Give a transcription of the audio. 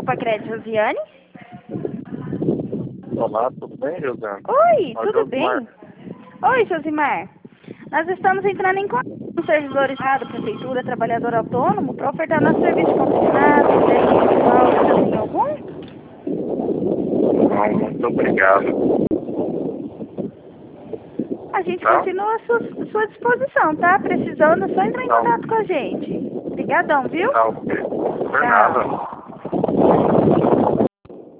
Copacred, Josiane? Olá, tudo bem, Josiane? Oi, tudo bem? Oi, Josimar. Nós estamos entrando em contato com o servidor da Prefeitura, trabalhador autônomo, para ofertar nosso serviço confinado, pessoal, você tem algum? Não, muito obrigado. A gente continua à sua disposição, tá? Precisando, é só entrar em contato com a gente. Obrigadão, viu? Tá, ok. Por nada.